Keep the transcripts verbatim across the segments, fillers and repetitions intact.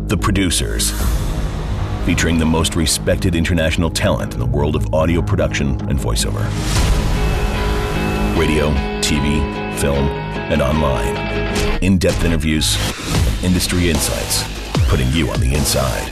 The Producers, featuring the most respected international talent in the world of audio production and voiceover. Radio, T V, film, and online. In-depth interviews, industry insights, putting you on the inside.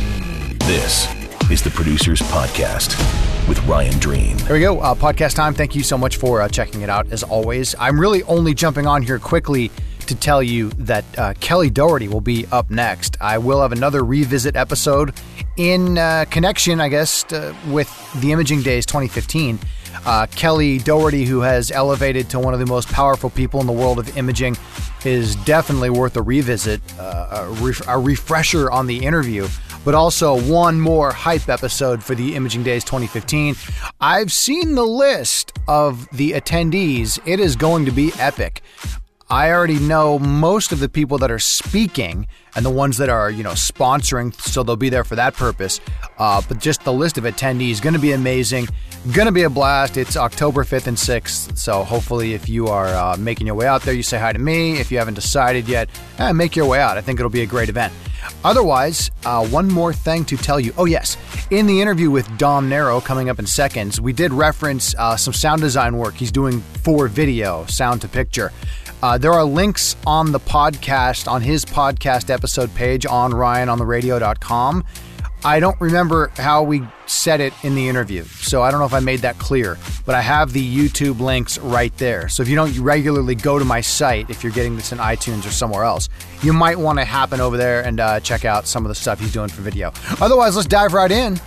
This is The Producers Podcast with Ryan Dreen. There we go. Uh, podcast time. Thank you so much for uh, checking it out, as always. I'm really only jumping on here quickly to tell you that uh, Kelly Doherty will be up next. I will have another revisit episode in uh, connection, I guess, uh, with the Imaging Days twenty fifteen. Uh, Kelly Doherty, who has elevated to one of the most powerful people in the world of imaging, is definitely worth a revisit, uh, a, ref- a refresher on the interview, but also one more hype episode for the Imaging Days twenty fifteen. I've seen the list of the attendees. It is going to be epic. I already know most of the people that are speaking and the ones that are, you know, sponsoring, so they'll be there for that purpose. Uh, but just the list of attendees is going to be amazing. Going to be a blast. It's October fifth and sixth, so hopefully if you are uh, making your way out there, you say hi to me. If you haven't decided yet, eh, make your way out. I think it'll be a great event. Otherwise, uh, one more thing to tell you. Oh, yes. In the interview with Dom Nero coming up in seconds, we did reference uh, some sound design work he's doing for video, sound to picture. Uh, there are links on the podcast, on his podcast episode page on ryan on the radio dot com. I don't remember how we said it in the interview, so I don't know if I made that clear, but I have the YouTube links right there. So if you don't regularly go to my site, if you're getting this in iTunes or somewhere else, you might want to happen over there and uh, check out some of the stuff he's doing for video. Otherwise, let's dive right in.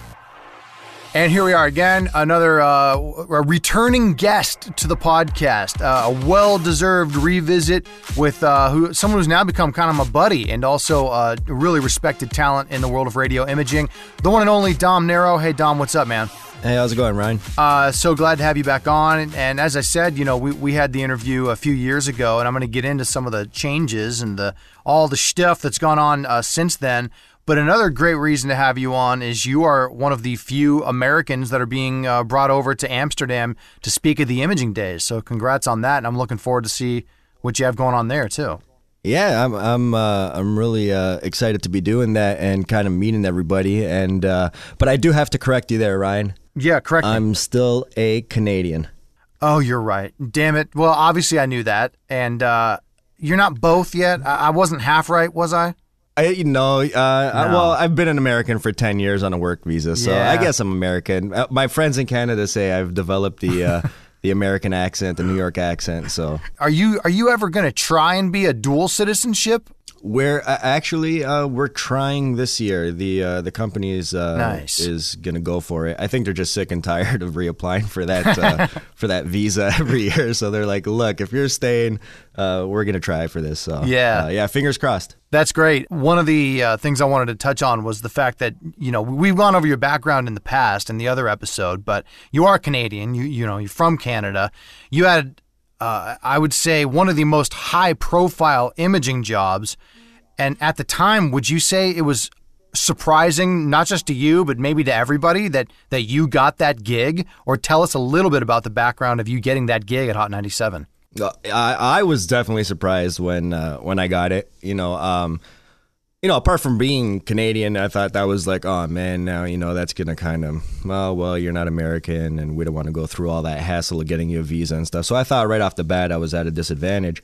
And here we are again, another uh, a returning guest to the podcast, uh, a well-deserved revisit with uh, who someone who's now become kind of my buddy and also uh, a really respected talent in the world of radio imaging, the one and only Dom Nero. Hey, Dom, what's up, man? Hey, how's it going, Ryan? Uh, so glad to have you back on. And, and as I said, you know, we, we had the interview a few years ago, and I'm going to get into some of the changes and the all the stuff that's gone on uh, since then. But another great reason to have you on is you are one of the few Americans that are being uh, brought over to Amsterdam to speak at the Imaging Days. So congrats on that, and I'm looking forward to see what you have going on there too. Yeah, I'm I'm uh, I'm really uh, excited to be doing that and kind of meeting everybody. And uh, but I do have to correct you there, Ryan. Yeah, correct me. I'm still a Canadian. Oh, you're right. Damn it. Well, obviously I knew that, and uh, you're not both yet. I, I wasn't half right, was I? I, you know, uh, no. I, well, I've been an American for ten years on a work visa, so yeah. I guess I'm American. Uh, my friends in Canada say I've developed the uh, the American accent, the New York accent. So, are you are you ever going to try and be a dual citizenship? We're uh, actually uh, we're trying this year. The uh, the company is uh, nice. is gonna go for it. I think they're just sick and tired of reapplying for that uh, for that visa every year. So they're like, look, if you're staying, uh, we're gonna try for this. So yeah, uh, yeah, fingers crossed. That's great. One of the uh, things I wanted to touch on was the fact that, you know, we've gone over your background in the past in the other episode, but you are Canadian. You you know you're from Canada. You had. Uh, I would say one of the most high-profile imaging jobs, and at the time, would you say it was surprising, not just to you, but maybe to everybody, that, that you got that gig? Or tell us a little bit about the background of you getting that gig at Hot ninety-seven. I, I was definitely surprised when uh, when I got it. You know, um, you know, apart from being Canadian, I thought that was like, oh man, now you know that's gonna kind of, well, well, you're not American, and we don't want to go through all that hassle of getting you a visa and stuff. So I thought right off the bat I was at a disadvantage.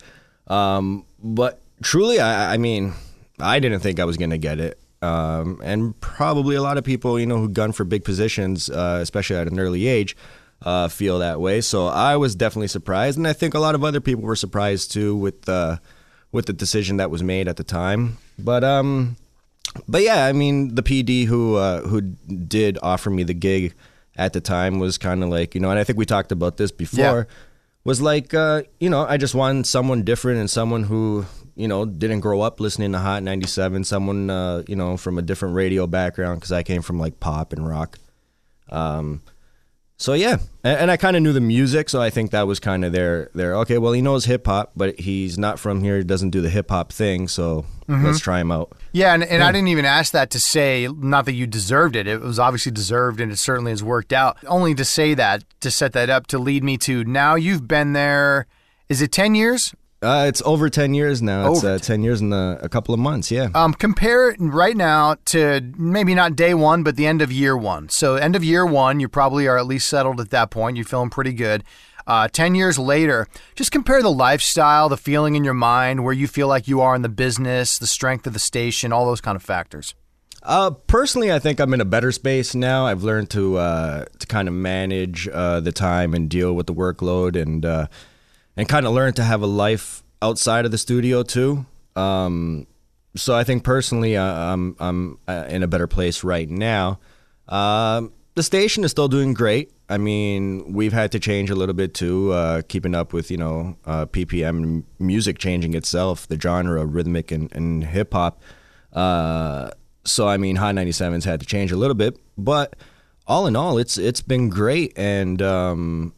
Um, but truly, I, I mean, I didn't think I was gonna get it, um, and probably a lot of people, you know, who gun for big positions, uh, especially at an early age, uh, feel that way. So I was definitely surprised, and I think a lot of other people were surprised too with uh, with the decision that was made at the time. But um, but yeah, I mean, the P D who uh, who did offer me the gig at the time was kind of like, you know, and I think we talked about this before, yeah. was like, uh, you know, I just wanted someone different and someone who, you know, didn't grow up listening to Hot ninety-seven, someone, uh, you know, from a different radio background, because I came from like pop and rock. Um, So yeah, and, and I kind of knew the music, so I think that was kind of their, their, okay, well, he knows hip-hop, but he's not from here, he doesn't do the hip-hop thing, so mm-hmm. let's try him out. Yeah, and, and yeah. I didn't even ask that to say, not that you deserved it, it was obviously deserved, and it certainly has worked out. Only to say that, to set that up, to lead me to, now you've been there, is it ten years? Uh, it's over ten years now. It's Over uh, ten years in a, a couple of months, yeah. Um, compare it right now to maybe not day one, but the end of year one. So end of year one, you probably are at least settled at that point. You're feeling pretty good. Uh, ten years later, just compare the lifestyle, the feeling in your mind, where you feel like you are in the business, the strength of the station, all those kind of factors. Uh, personally, I think I'm in a better space now. I've learned to uh, to kind of manage uh, the time and deal with the workload, and uh, and kind of learn to have a life outside of the studio too. Um, so I think personally, uh, I'm I'm uh, in a better place right now. Um, the station is still doing great. I mean, we've had to change a little bit too, uh, keeping up with, you know, uh, P P M music changing itself, the genre, rhythmic and, and hip hop. Uh, so I mean, Hot ninety-seven's had to change a little bit, but all in all, it's it's been great. And um,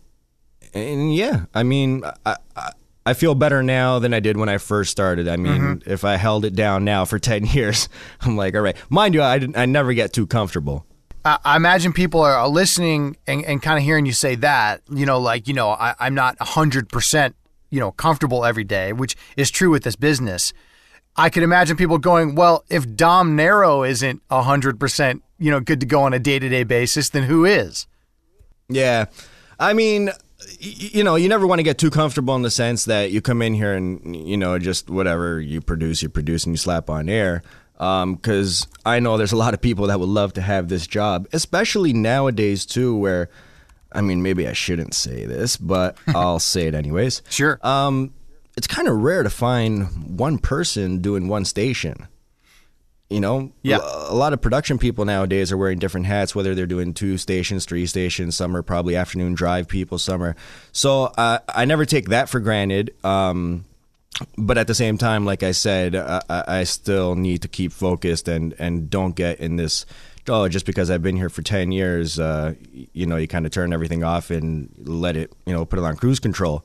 and yeah, I mean, I, I I feel better now than I did when I first started. I mean, mm-hmm. if I held it down now for ten years, I'm like, all right. Mind you, I didn't, I never get too comfortable. I imagine people are listening and, and kind of hearing you say that, you know, like, you know, I, I'm not one hundred percent, you know, comfortable every day, which is true with this business. I could imagine people going, well, if Dom Nero isn't one hundred percent, you know, good to go on a day-to-day basis, then who is? Yeah. I mean, you know, you never want to get too comfortable in the sense that you come in here and, you know, just whatever you produce, you produce and you slap on air. Because um, I know there's a lot of people that would love to have this job, especially nowadays, too, where, I mean, maybe I shouldn't say this, but I'll say it anyways. Sure. Um, it's kind of rare to find one person doing one station. You know, yeah. a lot of production people nowadays are wearing different hats, whether they're doing two stations, three stations. Some are probably afternoon drive people, some are. So uh, I never take that for granted. Um But at the same time, like I said, I, I still need to keep focused and, and don't get in this, oh, just because I've been here for ten years, uh, you know, you kind of turn everything off and let it, you know, put it on cruise control.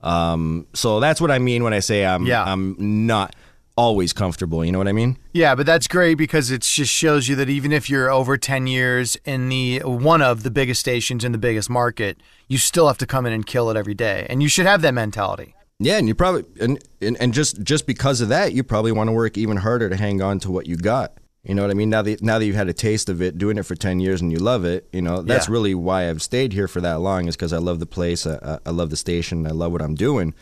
Um, so that's what I mean when I say I'm, yeah. I'm not always comfortable. You know what I mean? Yeah, but that's great because it just shows you that even if you're over ten years in the one of the biggest stations in the biggest market, you still have to come in and kill it every day. And you should have that mentality. Yeah, and you probably and, and and just just because of that, you probably want to work even harder to hang on to what you got. You know what I mean? Now that now that you've had a taste of it, doing it for ten years and you love it, you know, that's yeah. really why I've stayed here for that long, is because I love the place, I, I love the station, I love what I'm doing.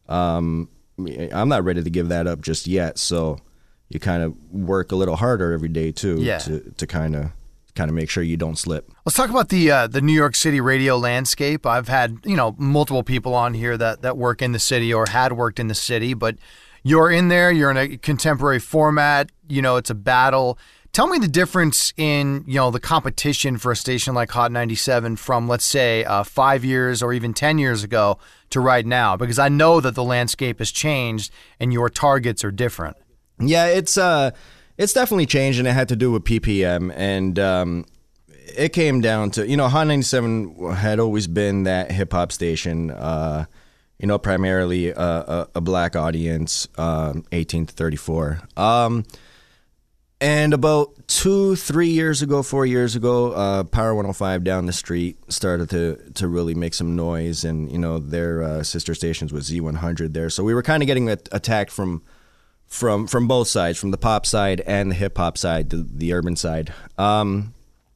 Um, I'm not ready to give that up just yet, so you kind of work a little harder every day too, yeah. to to kind of kind of make sure you don't slip. Let's talk about the uh, the New York City radio landscape. I've had, you know, multiple people on here that, that work in the city or had worked in the city, but you're in there, you're in a contemporary format, you know, it's a battle. Tell me the difference in, you know, the competition for a station like Hot ninety-seven from, let's say, uh, five years or even ten years ago to right now, because I know that the landscape has changed and your targets are different. Yeah, it's uh It's definitely changed, and it had to do with P P M, and um, it came down to, you know, Hot ninety-seven had always been that hip-hop station, uh, you know, primarily a, a, a black audience, um, eighteen to thirty-four. Um, and about two, three years ago, four years ago, uh, Power one oh five down the street started to, to really make some noise, and, you know, their uh, sister stations was Z one hundred there. So we were kind of getting attacked from... From from both sides, from the pop side and the hip hop side, the, the urban side. Um,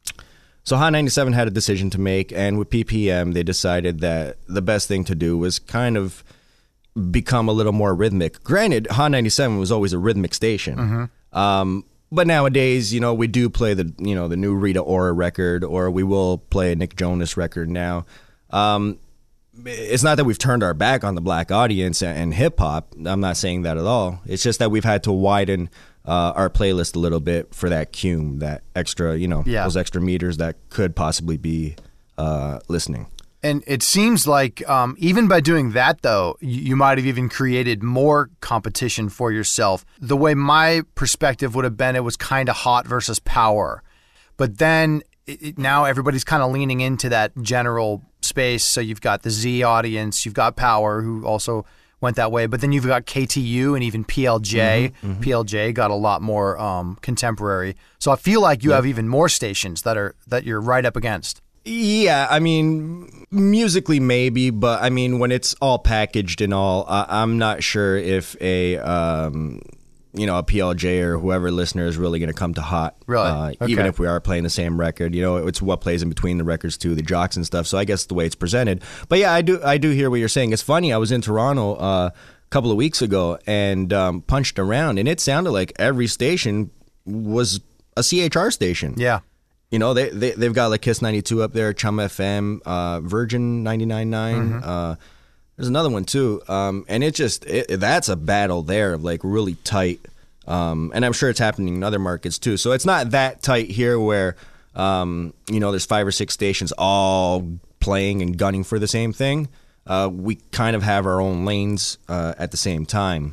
so Hot ninety-seven had a decision to make, and with P P M, they decided that the best thing to do was kind of become a little more rhythmic. Granted, Hot ninety-seven was always a rhythmic station, mm-hmm. um, but nowadays, you know, we do play the you know the new Rita Ora record, or we will play a Nick Jonas record now. Um, It's not that we've turned our back on the black audience and, and hip-hop. I'm not saying that at all. It's just that we've had to widen uh, our playlist a little bit for that cume, that extra, you know, yeah. those extra meters that could possibly be uh, listening. And it seems like um, even by doing that, though, you, you might have even created more competition for yourself. The way my perspective would have been, it was kind of Hot versus Power. But then it, it, now everybody's kind of leaning into that general space. So you've got the Z audience, you've got Power, who also went that way, but then you've got K T U and even P L J. Mm-hmm, mm-hmm. P L J got a lot more um, contemporary. So I feel like you yeah. have even more stations that are that you're right up against. Yeah, I mean, musically maybe, but I mean, when it's all packaged and all, uh, I'm not sure if a, um, you know, a P L J or whoever listener is really going to come to hot. Really? Uh, Okay. Even if we are playing the same record, you know, it's what plays in between the records too, the jocks and stuff. So I guess the way it's presented. But yeah, I do, I do hear what you're saying. It's funny. I was in Toronto uh, a couple of weeks ago and um, punched around, and it sounded like every station was a C H R station. Yeah. You know, they, they, they've got like Kiss ninety-two up there, Chum F M, uh, Virgin ninety-nine point nine. Mm-hmm. Uh, there's another one too. Um, and it just, it, that's a battle there of like really tight. Um, and I'm sure it's happening in other markets too. So it's not that tight here where, um, you know, there's five or six stations all playing and gunning for the same thing. Uh, we kind of have our own lanes uh, at the same time.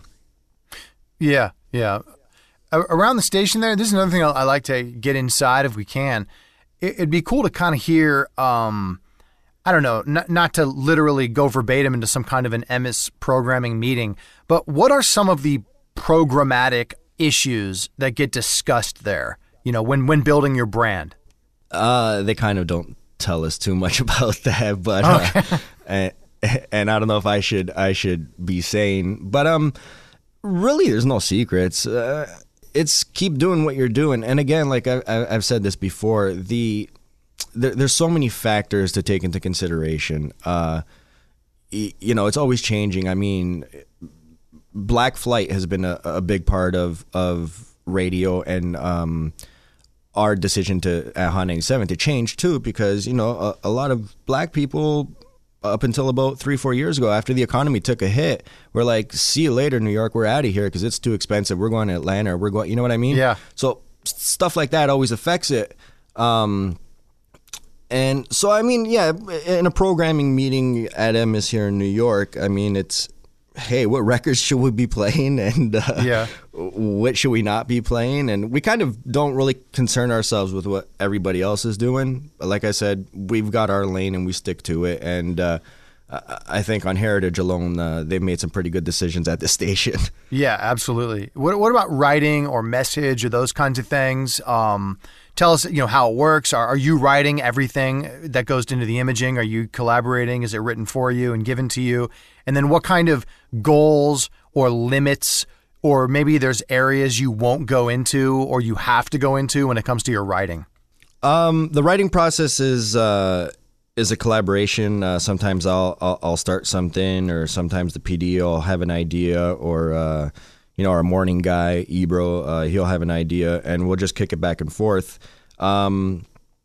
Yeah, yeah. A- Around the station there, this is another thing I I like to get inside if we can. It- It'd be cool to kind of hear, um, I don't know, not, not to literally go verbatim into some kind of an M S programming meeting, but what are some of the programmatic issues that get discussed there, you know, when, when building your brand? Uh, they kind of don't tell us too much about that, but uh, and, and I don't know if I should I should be saying, but um, really, there's no secrets. Uh, it's keep doing what you're doing, and again, like I, I, I've said this before, the there, there's so many factors to take into consideration. Uh, y- you know, it's always changing. I mean, Black Flight has been a, a big part of of radio and um. our decision to at Hot ninety-seven to change too, because you know a, a lot of black people up until about three four years ago, after the economy took a hit, we're like, see you later, New York, we're out of here because it's too expensive, we're going to Atlanta, or we're going, you know what I mean? Yeah. So s- stuff like that always affects it. Um, and so I mean, yeah, in a programming meeting at M S here in New York, I mean, it's, hey, what records should we be playing, and uh, Yeah. what should we not be playing? And we kind of don't really concern ourselves with what everybody else is doing. Like I said, we've got our lane and we stick to it. And uh, I I think on Heritage alone, uh, they've made some pretty good decisions at this station. Yeah, absolutely. What what about writing or message or those kinds of things? Um, tell us, you know, how it works. Are, are you writing everything that goes into the imaging? Are you collaborating? Is it written for you and given to you? And then what kind of goals or limits, or maybe there's areas you won't go into or you have to go into when it comes to your writing? Um, the writing process is uh, is a collaboration. Uh, sometimes I'll, I'll I'll start something, or sometimes the P D will have an idea, or uh, you know, our morning guy Ebro, uh, he'll have an idea, and we'll just kick it back and forth. Um,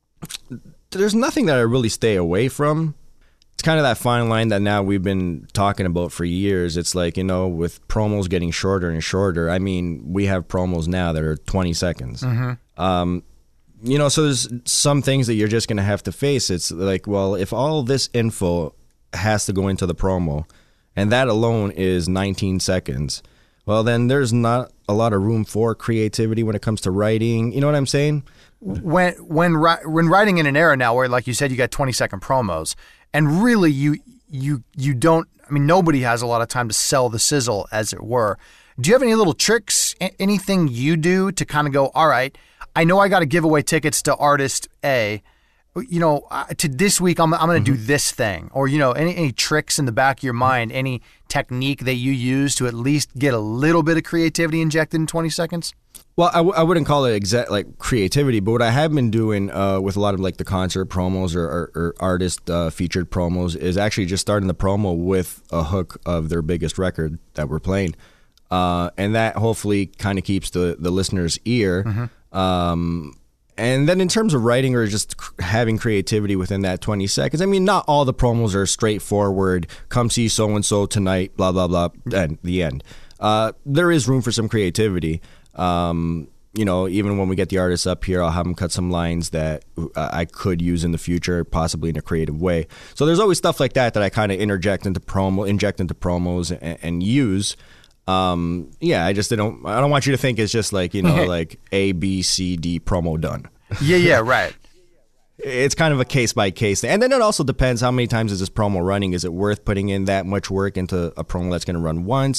there's nothing that I really stay away from. It's kind of that fine line that now we've been talking about for years. It's like, you know, with promos getting shorter and shorter. I mean, we have promos now that are twenty seconds. Mm-hmm. Um, you know, so there's some things that you're just going to have to face. It's like, well, if all this info has to go into the promo, and that alone is nineteen seconds, well, then there's not a lot of room for creativity when it comes to writing. You know what I'm saying? When when ri- when writing in an era now where, like you said, you got twenty second promos, and really you you you don't. I mean, nobody has a lot of time to sell the sizzle, as it were. Do you have any little tricks? a- Anything you do to kind of go, all right, I know I got to give away tickets to artist A. You know, uh, to this week, I'm I'm going to do this thing, or you know, any any tricks in the back of your mind, any technique that you use to at least get a little bit of creativity injected in twenty seconds. Well, I, w- I wouldn't call it exact like creativity, but what I have been doing uh, with a lot of like the concert promos or, or, or artist uh, featured promos is actually just starting the promo with a hook of their biggest record that we're playing, uh, and that hopefully kind of keeps the the listener's ear. Mm-hmm. Um, and then in terms of writing or just cr- having creativity within that twenty seconds, I mean, not all the promos are straightforward. Come see so and so tonight, blah blah blah, and the end. Uh, there is room for some creativity. Um, you know, even when we get the artists up here, I'll have them cut some lines that uh, I could use in the future, possibly in a creative way. So there's always stuff like that that I kind of interject into promo, inject into promos, and, and use. Um, yeah, I just don't. I don't want you to think it's just like, you know, like A, B, C, D promo done. Yeah, yeah, right. It's kind of a case by case thing. And then it also depends how many times is this promo running. Is it worth putting in that much work into a promo that's going to run once?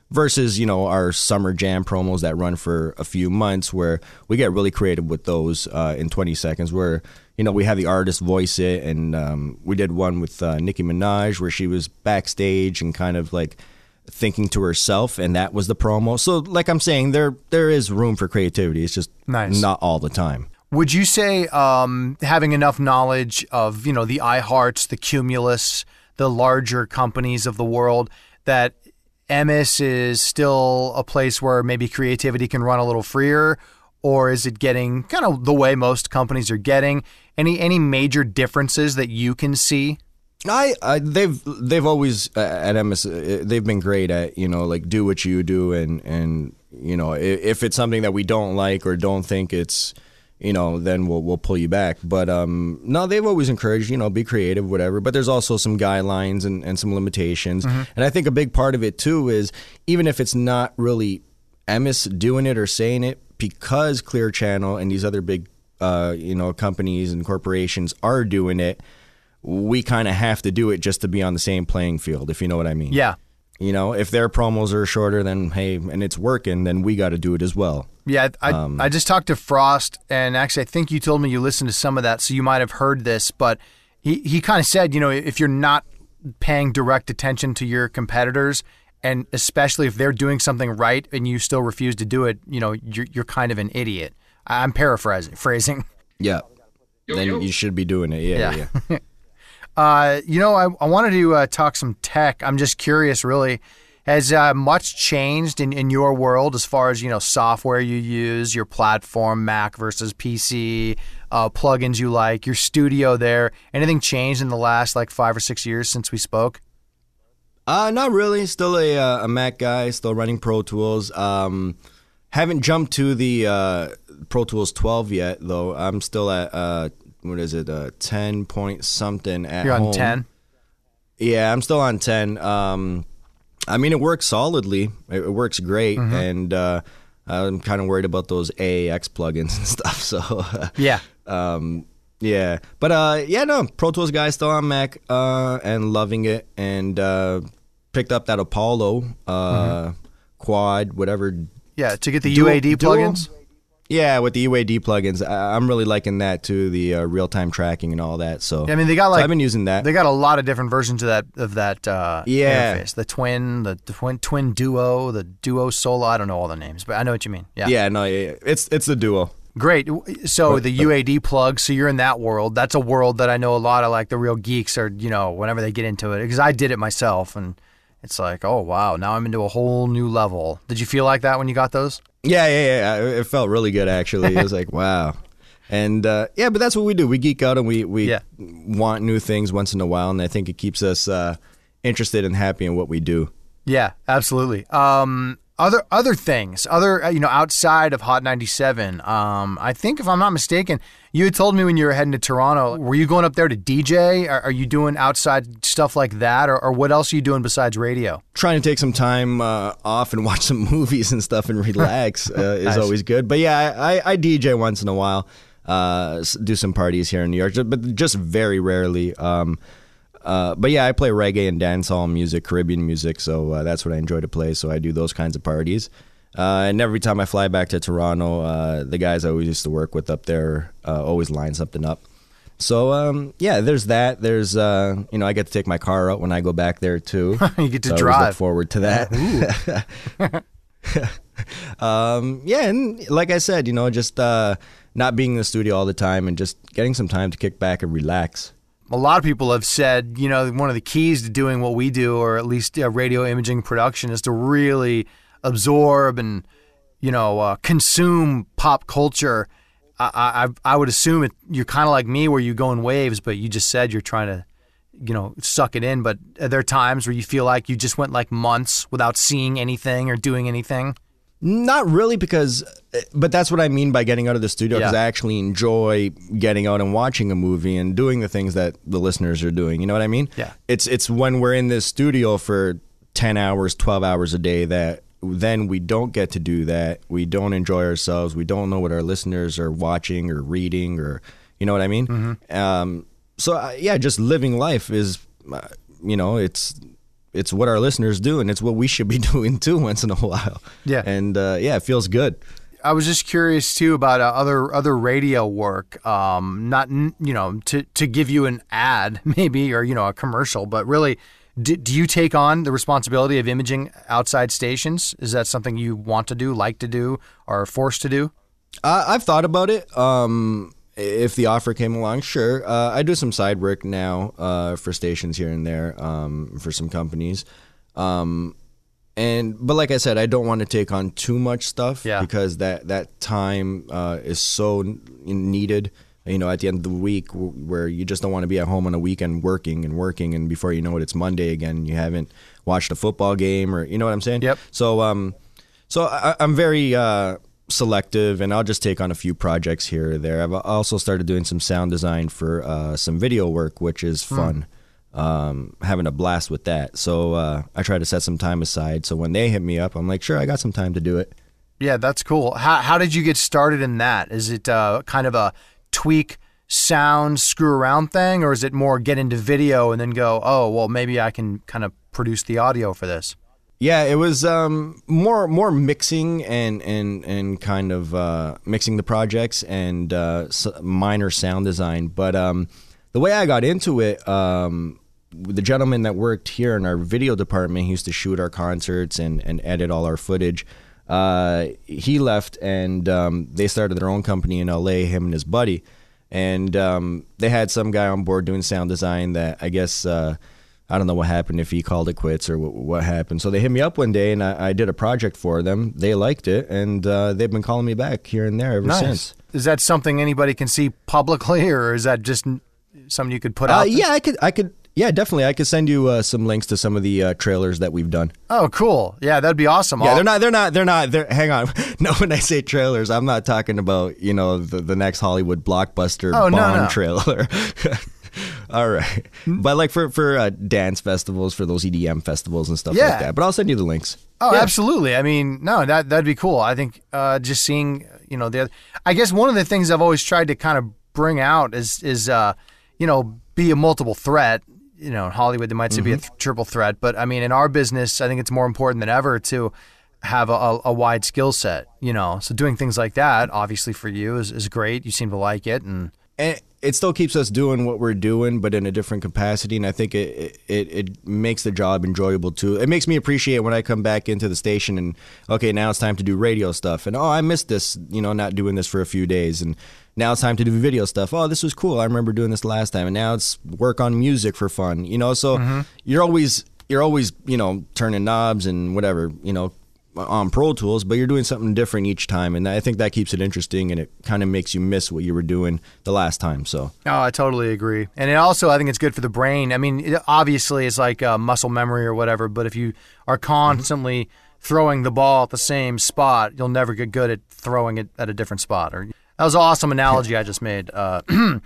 versus, you know, our summer jam promos that run for a few months where we get really creative with those uh, in twenty seconds where, you know, we have the artist voice it. And um, we did one with uh, Nicki Minaj where she was backstage and kind of like thinking to herself, and that was the promo. So like I'm saying, there there is room for creativity. It's just Nice. not all the time. Would you say um, having enough knowledge of, you know, the iHearts, the Cumulus, the larger companies of the world, that M S is still a place where maybe creativity can run a little freer, or is it getting kind of the way most companies are getting? Any any major differences that you can see? I, I they've they've always uh, at M S uh, they've been great at, you know, like do what you do, and and you know, if, if it's something that we don't like or don't think it's, you know, then we'll we'll pull you back. But um, no, they've always encouraged, you know, be creative, whatever. But there's also some guidelines and, and some limitations. Mm-hmm. And I think a big part of it too is even if it's not really M S doing it or saying it, because Clear Channel and these other big uh, you know, companies and corporations are doing it, we kind of have to do it just to be on the same playing field, if you know what I mean. Yeah. You know, if their promos are shorter, then hey, and it's working, then we got to do it as well. Yeah, I Um, I just talked to Frost, and actually I think you told me you listened to some of that, so you might have heard this, but he, he kind of said, you know, if you're not paying direct attention to your competitors, and especially if they're doing something right and you still refuse to do it, you know, you're, you're kind of an idiot. I'm paraphrasing. Phrasing. Yeah. Then you should be doing it. Yeah, yeah. Yeah. Uh, you know, I, I wanted to uh, talk some tech. I'm just curious, really. Has uh, much changed in, in your world as far as, you know, software you use, your platform, Mac versus P C, uh, plugins you like, your studio there? Anything changed in the last, like, five or six years since we spoke? Uh, not really. Still a uh, a Mac guy. Still running Pro Tools. Um, haven't jumped to the uh, Pro Tools twelve yet, though. I'm still at... Uh, What is it? Uh, ten point something at You're on home. ten? Yeah, I'm still on ten. Um, I mean, it works solidly. It, it works great, Mm-hmm. and uh, I'm kind of worried about those A A X plugins and stuff. So Yeah. um, yeah, but uh, yeah, no, Pro Tools guy still on Mac uh, and loving it, and uh, picked up that Apollo uh, Mm-hmm. quad, whatever. Yeah, to get the Dual- U A D dual- plugins? Yeah, with the U A D plugins, I- I'm really liking that too. The uh, real-time tracking and all that. So Yeah, I mean, they got so like I've been using that. They got a lot of different versions of that of that uh, Yeah. interface. The twin, the, the twin twin duo, the duo solo. I don't know all the names, but I know what you mean. Yeah, Yeah, no, yeah, yeah. it's it's the duo. great. So the U A D plug. So you're in that world. That's a world that I know a lot of, like the real geeks are. You know, whenever they get into it, because I did it myself, and it's like, oh wow, now I'm into a whole new level. Did you feel like that when you got those? Yeah, yeah, yeah. It felt really good actually. It was like wow, and uh, yeah, but that's what we do. We geek out and we we Yeah. want new things once in a while, and I think it keeps us uh, interested and happy in what we do. Yeah, absolutely. Um, other other things, other uh, you know, outside of Hot ninety-seven. Um, I think if I'm not mistaken, you had told me when you were heading to Toronto, were you going up there to D J? Are, are you doing outside stuff like that, or, or what else are you doing besides radio? Trying to take some time uh, off and watch some movies and stuff and relax uh, is Nice. always good. But yeah, I, I, I D J once in a while, uh, s- do some parties here in New York, ju- but just very rarely. Um, uh, but yeah, I play reggae and dancehall music, Caribbean music, so uh, that's what I enjoy to play. So I do those kinds of parties. Uh, and every time I fly back to Toronto, uh, the guys I always used to work with up there uh, always line something up. So um, yeah, there's that. There's uh, you know, I get to take my car out when I go back there too. You get to So I always drive. look forward to that. um, yeah, and like I said, you know, just uh, not being in the studio all the time and just getting some time to kick back and relax. A lot of people have said, you know, one of the keys to doing what we do, or at least uh, radio imaging production, is to really absorb and, you know, uh, consume pop culture. I, I, I would assume it, you're kind of like me where you go in waves, but you just said you're trying to, you know, suck it in. But are there times where you feel like you just went like months without seeing anything or doing anything? Not really, because, but that's what I mean by getting out of the studio, because Yeah. I actually enjoy getting out and watching a movie and doing the things that the listeners are doing. You know what I mean? Yeah. It's it's when we're in this studio for ten hours, twelve hours a day that then we don't get to do that. We don't enjoy ourselves. We don't know what our listeners are watching or reading, or, you know what I mean? Mm-hmm. Um, so, uh, yeah, just living life is, uh, you know, it's it's what our listeners do, and it's what we should be doing too once in a while. Yeah. And uh, yeah, it feels good. I was just curious too about uh, other other radio work. Um, not you know to to give you an ad maybe or you know a commercial, but really, do, do you take on the responsibility of imaging outside stations? Is that something you want to do, like to do, or are forced to do? Uh, I've thought about it. Um, if the offer came along, sure. Uh, I do some side work now uh, for stations here and there um, for some companies. Um, And but like I said, I don't want to take on too much stuff yeah. because that that time uh, is so needed. You know, at the end of the week, where you just don't want to be at home on a weekend working and working, and before you know it, it's Monday again. You haven't watched a football game, or you know what I'm saying? Yep. So, um, so I, I'm very uh, selective, and I'll just take on a few projects here or there. I've also started doing some sound design for uh, some video work, which is fun. Mm. Um, having a blast with that. So uh, I try to set some time aside. So when they hit me up, I'm like, sure, I got some time to do it. Yeah, that's cool. How how did you get started in that? Is it uh, kind of a tweak sound, screw around thing, or is it more get into video and then go, oh, well, maybe I can kind of produce the audio for this? Yeah, it was um, more more mixing and and and kind of uh, mixing the projects and uh, minor sound design. But um, the way I got into it. Um, The gentleman that worked here in our video department, he used to shoot our concerts and, and edit all our footage. Uh, he left, and um, they started their own company in L A, him and his buddy. And um, they had some guy on board doing sound design that I guess, uh, I don't know what happened, if he called it quits or what, what happened. So they hit me up one day, and I, I did a project for them. They liked it, and uh, they've been calling me back here and there ever nice. since. Is that something anybody can see publicly, or is that just something you could put Uh, out there? yeah, I could, I could. Yeah, definitely. I could send you uh, some links to some of the uh, trailers that we've done. Oh, cool. Yeah, that'd be awesome. Yeah, I'll... they're not. They're not. They're not. They're, hang on. No, when I say trailers, I'm not talking about you know the, the next Hollywood blockbuster oh, Bond no, no. trailer. All right, but like for for uh, dance festivals, for those E D M festivals and stuff yeah. like that. But I'll send you the links. Oh, yeah. absolutely. I mean, no, that that'd be cool. I think uh, just seeing you know the. I guess one of the things I've always tried to kind of bring out is is uh, you know be a multiple threat. You know, in Hollywood, there might mm-hmm. be a th- triple threat, but I mean, in our business, I think it's more important than ever to have a, a, a wide skill set, you know, so doing things like that, obviously for you is, is great. You seem to like it. And, and it still keeps us doing what we're doing, but in a different capacity. And I think it, it, it makes the job enjoyable too. It makes me appreciate when I come back into the station and, okay, now it's time to do radio stuff. And, oh, I missed this, you know, not doing this for a few days. And now it's time to do video stuff. Oh, this was cool. I remember doing this last time. And now it's work on music for fun, you know? So mm-hmm. you're always, you're always, you know, turning knobs and whatever, you know, on Pro Tools, but you're doing something different each time. And I think that keeps it interesting, and it kind of makes you miss what you were doing the last time. So, oh, I totally agree. And it also, I think it's good for the brain. I mean, it, obviously it's like uh, muscle memory or whatever, but if you are constantly mm-hmm. throwing the ball at the same spot, you'll never get good at throwing it at a different spot. Or that was an awesome analogy I just made. Uh,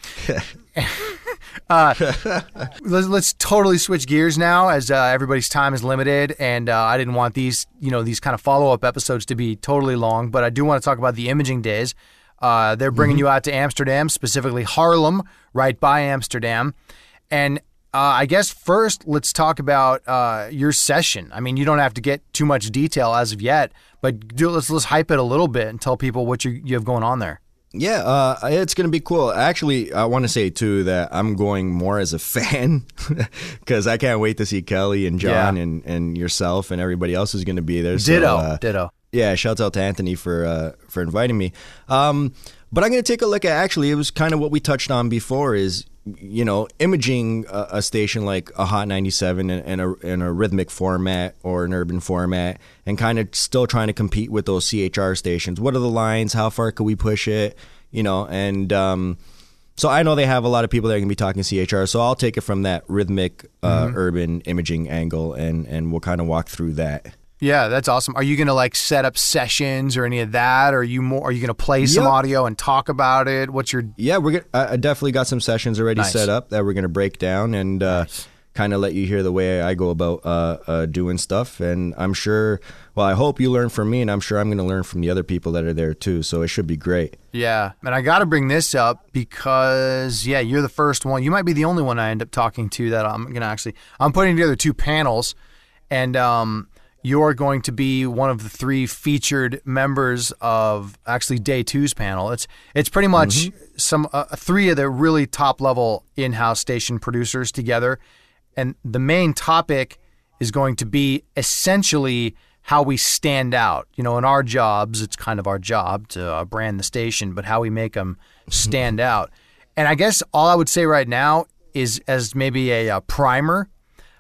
uh, let's, let's totally switch gears now, as uh, everybody's time is limited, and uh, I didn't want these, you know, these kind of follow-up episodes to be totally long. But I do want to talk about the imaging days. Uh, they're bringing mm-hmm. you out to Amsterdam, specifically Haarlem, right by Amsterdam, and uh, I guess first let's talk about uh, your session. I mean, you don't have to get too much detail as of yet, but do, let's let's hype it a little bit and tell people what you you have going on there. Yeah, uh, it's going to be cool. Actually, I want to say, too, that I'm going more as a fan because I can't wait to see Kelly and John yeah. and, and yourself and everybody else is going to be there. Ditto, so, uh, ditto. Yeah, shout out to Anthony for uh, for inviting me. Um, but I'm going to take a look at, actually, it was kind of what we touched on before is, you know, imaging a, a station like a Hot ninety-seven in, in, a, in a rhythmic format or an urban format and kind of still trying to compete with those C H R stations. What are the lines? How far can we push it? You know, and um, so I know they have a lot of people that are going to be talking C H R, so I'll take it from that rhythmic uh, mm-hmm. urban imaging angle, and, and we'll kind of walk through that. Yeah, that's awesome. Are you going to like set up sessions or any of that? Or are you more? Are you going to play some yep. audio and talk about it? What's your? Yeah, we're gonna, I definitely got some sessions already nice. set up that we're going to break down and uh, nice. kind of let you hear the way I go about uh, uh, doing stuff. And I'm sure, well, I hope you learn from me, and I'm sure I'm going to learn from the other people that are there too. So it should be great. Yeah, and I got to bring this up because yeah, you're the first one. You might be the only one I end up talking to that I'm going to actually. I'm putting together two panels. and um, you're going to be one of the three featured members of actually day two's panel. It's it's pretty much mm-hmm. some uh, three of the really top level in-house station producers together, and the main topic is going to be essentially how we stand out. You know, in our jobs, it's kind of our job to uh, brand the station, but how we make them stand out. And I guess all I would say right now is as maybe a, a primer,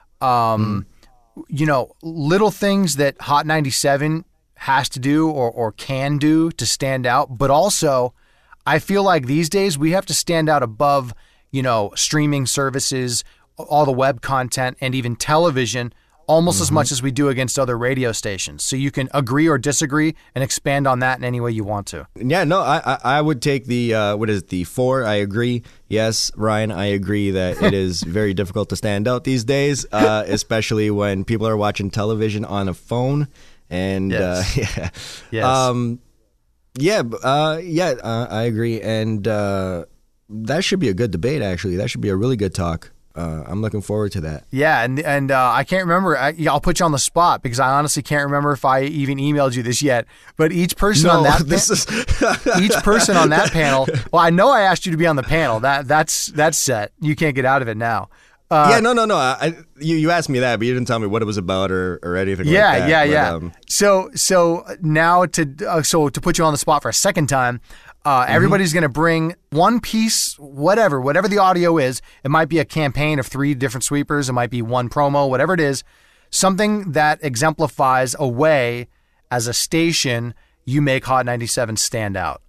um, mm. you know, little things that Hot ninety-seven has to do or, or can do to stand out. But also, I feel like these days we have to stand out above, you know, streaming services, all the web content, and even television, almost mm-hmm. as much as we do against other radio stations. So you can agree or disagree and expand on that in any way you want to. Yeah, no, I I, I would take the, uh, what is it, the four. I agree. Yes, Ryan, I agree that it is very difficult to stand out these days, uh, especially when people are watching television on a phone. And yes. uh, yeah. Yes. Um, yeah, uh, yeah, uh, I agree. And uh, that should be a good debate, actually. That should be a really good talk. Uh, I'm looking forward to that. Yeah, and and uh, I can't remember. I, I'll put you on the spot because I honestly can't remember if I even emailed you this yet. But each person no, on that this is each person on that panel. Well, I know I asked you to be on the panel. That that's that's set. You can't get out of it now. Uh, yeah, no, no, no. I, you you asked me that, but you didn't tell me what it was about or, or anything yeah, like that. Yeah, but, yeah, um, yeah. So so now to uh, so to put you on the spot for a second time. Uh, everybody's going to bring one piece, whatever, whatever the audio is. It might be a campaign of three different sweepers. It might be one promo, whatever it is. Something that exemplifies a way, as a station, you make Hot ninety-seven stand out.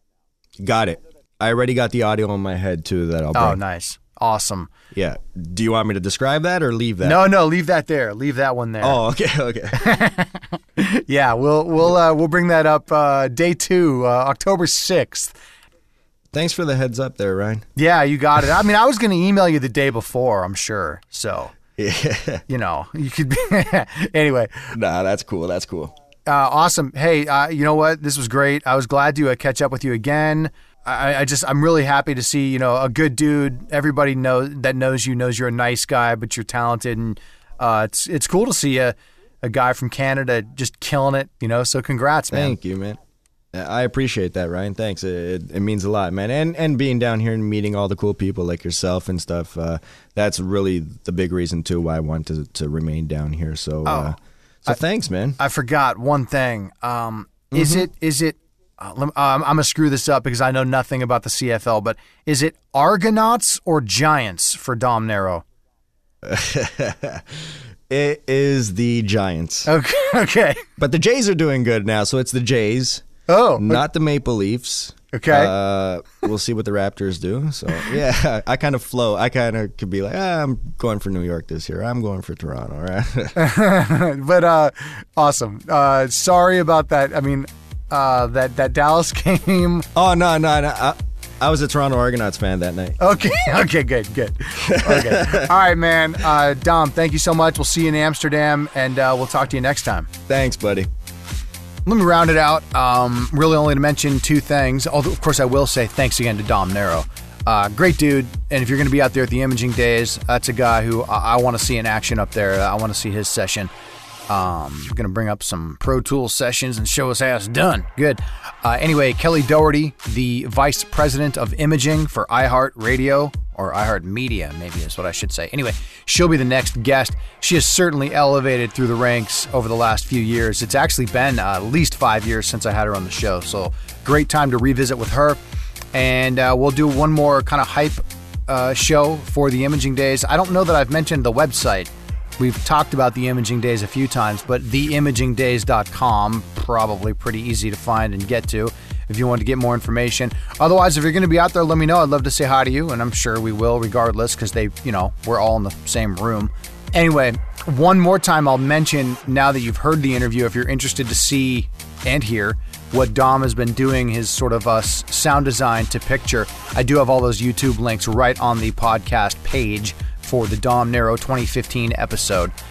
Got it. I already got the audio in my head, too, that I'll bring. Oh, nice. Awesome. Yeah. Do you want me to describe that or leave that? No, no, leave that there. Leave that one there. Oh, okay, okay. Yeah, we'll we'll uh, we'll bring that up uh, day two, uh, October sixth. Thanks for the heads up there, Ryan. Yeah, you got it. I mean, I was going to email you the day before, I'm sure. So, yeah. you know, you could be anyway. Nah, that's cool. That's cool. Uh, awesome. Hey, uh, you know what? This was great. I was glad to uh, catch up with you again. I, I just, I'm really happy to see, you know, a good dude. Everybody knows that knows you knows you're a nice guy, but you're talented, and uh, it's it's cool to see a a guy from Canada just killing it. You know, so congrats, man. Thank you, man. I appreciate that, Ryan. Thanks. It, it means a lot, man. And and being down here and meeting all the cool people like yourself and stuff. Uh, that's really the big reason too why I want to to remain down here. So, oh, uh, so I, thanks, man. I forgot one thing. Um, mm-hmm. Is it is it? Uh, um, I'm gonna screw this up because I know nothing about the C F L. But is it Argonauts or Giants for Dom Nero? It is the Giants. Okay. Okay. But the Jays are doing good now, so it's the Jays. Oh, not the Maple Leafs. Okay. Uh, we'll see what the Raptors do. So yeah, I kind of flow. I kind of could be like, ah, I'm going for New York this year. I'm going for Toronto. All right. But uh, awesome. Uh, sorry about that. I mean. Uh, that, that Dallas game. Oh, no, no, no. I, I was a Toronto Argonauts fan that night. Okay, okay, good, good. Okay. All right, man. Uh, Dom, thank you so much. We'll see you in Amsterdam, and uh, we'll talk to you next time. Thanks, buddy. Let me round it out. Um, really only to mention two things. Although, of course, I will say thanks again to Dom Nero. Uh, great dude. And if you're going to be out there at the Imaging Days, that's a guy who I, I want to see in action up there. I want to see his session. Um, we're going to bring up some Pro Tools sessions and show us how it's done. Good. Uh, anyway, Kelly Doherty, the Vice President of Imaging for iHeartRadio, or iHeartMedia, maybe is what I should say. Anyway, she'll be the next guest. She has certainly elevated through the ranks over the last few years. It's actually been uh, at least five years since I had her on the show, so great time to revisit with her. And uh, we'll do one more kind of hype uh, show for the Imaging Days. I don't know that I've mentioned the website. We've talked about the Imaging Days a few times, but the imaging days dot com, probably pretty easy to find and get to if you want to get more information. Otherwise, if you're going to be out there, let me know. I'd love to say hi to you, and I'm sure we will regardless because they, you know, we're all in the same room. Anyway, one more time I'll mention, now that you've heard the interview, if you're interested to see and hear what Dom has been doing, his sort of uh, sound design to picture, I do have all those YouTube links right on the podcast page for the Dom Nero twenty fifteen episode.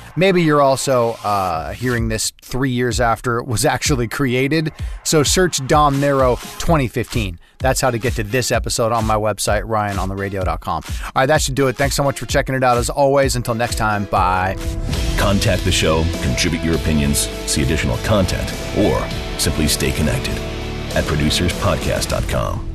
Maybe you're also uh, hearing this three years after it was actually created. So search Dom Nero twenty fifteen. That's how to get to this episode on my website, ryan on the radio dot com. All right, that should do it. Thanks so much for checking it out. As always, until next time, bye. Contact the show, contribute your opinions, see additional content, or simply stay connected at producers podcast dot com.